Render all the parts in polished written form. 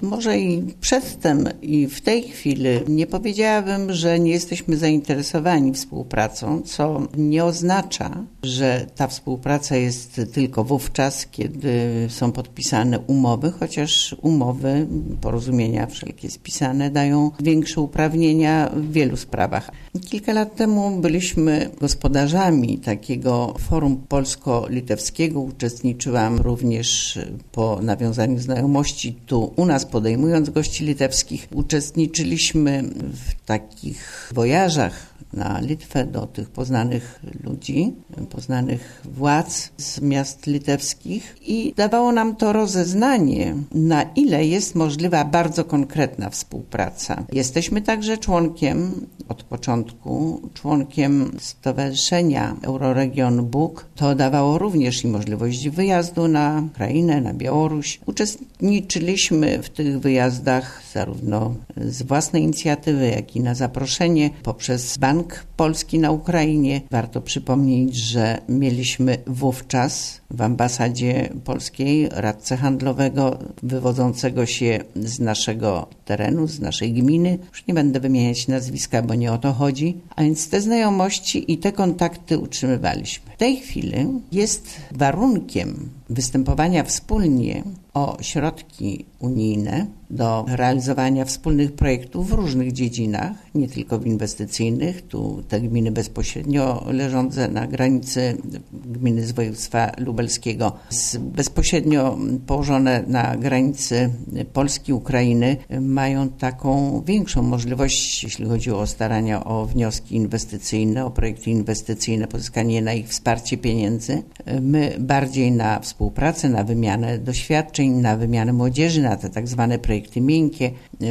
Może i przedtem i w tej chwili nie powiedziałabym, że nie jesteśmy zainteresowani współpracą, co nie oznacza, że ta współpraca jest tylko wówczas, kiedy są podpisane umowy, chociaż umowy, porozumienia wszelkie spisane dają większe uprawnienia w wielu sprawach. Kilka lat temu byliśmy gospodarzami takiego forum polsko-litewskiego. Uczestniczyłam również po nawiązaniu znajomości tu u nas, podejmując gości litewskich. Uczestniczyliśmy w takich wojażach na Litwę do tych poznanych ludzi, poznanych władz z miast litewskich i dawało nam to rozeznanie, na ile jest możliwa bardzo konkretna współpraca. Jesteśmy także członkiem od początku, członkiem Stowarzyszenia Euroregion Bóg. To dawało również i możliwość wyjazdu na Ukrainę, na Białoruś. Uczestniczyliśmy w tych wyjazdach zarówno z własnej inicjatywy, jak i na zaproszenie poprzez Bank Polski na Ukrainie. Warto przypomnieć, że mieliśmy wówczas w ambasadzie polskiej radcę handlowego wywodzącego się z naszego terenu, z naszej gminy. Już nie będę wymieniać nazwiska, bo nie o to chodzi. A więc te znajomości i te kontakty utrzymywaliśmy. W tej chwili jest warunkiem występowania wspólnie o środki unijne do realizowania wspólnych projektów w różnych dziedzinach, nie tylko w inwestycyjnych. Tu te gminy bezpośrednio leżące na granicy, gminy z województwa lubelskiego, bezpośrednio położone na granicy Polski, Ukrainy, mają taką większą możliwość, jeśli chodzi o starania o wnioski inwestycyjne, o projekty inwestycyjne, pozyskanie na ich wsparcie pieniędzy. My bardziej na współpracę, na wymianę doświadczeń, na wymianę młodzieży, na te tak zwane projekty miękkie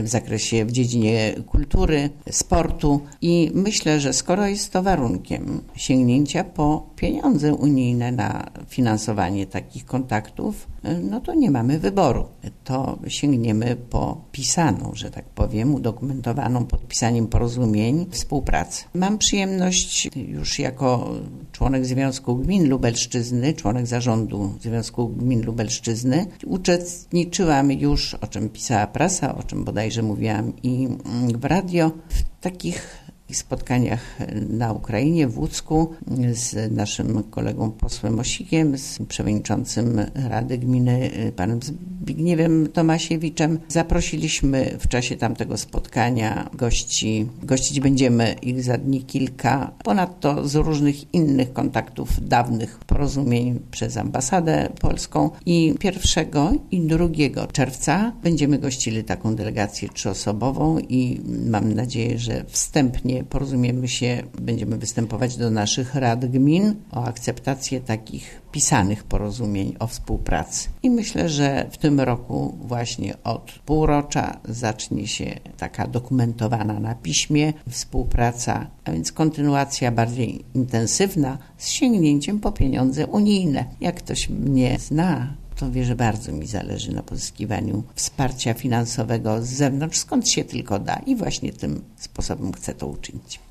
w dziedzinie kultury, sportu i myślę, że skoro jest to warunkiem sięgnięcia po pieniądze unijne na finansowanie takich kontaktów, no to nie mamy wyboru. To sięgniemy po pisaną, że tak powiem, udokumentowaną podpisaniem porozumień współpracy. Mam przyjemność już jako członek Związku Gmin Lubelszczyzny, członek zarządu Związku Gmin Lubelszczyzny, uczestniczyłam już, o czym pisała prasa, o czym bodajże mówiłam i w radio, w takich spotkaniach na Ukrainie, w Łódzku z naszym kolegą posłem Osikiem, z przewodniczącym Rady Gminy panem Zbigniewem Tomasiewiczem. Zaprosiliśmy w czasie tamtego spotkania gości. Gościć będziemy ich za dni kilka. Ponadto z różnych innych kontaktów, dawnych porozumień przez ambasadę polską. I 1 i 2 czerwca będziemy gościli taką delegację 3-osobową i mam nadzieję, że wstępnie porozumiemy się, będziemy występować do naszych rad gmin o akceptację takich pisanych porozumień o współpracy. I myślę, że w tym roku właśnie od półrocza zacznie się taka dokumentowana na piśmie współpraca, a więc kontynuacja bardziej intensywna z sięgnięciem po pieniądze unijne. Jak ktoś mnie zna, to wie, że bardzo mi zależy na pozyskiwaniu wsparcia finansowego z zewnątrz, skąd się tylko da i właśnie tym sposobem chcę to uczynić.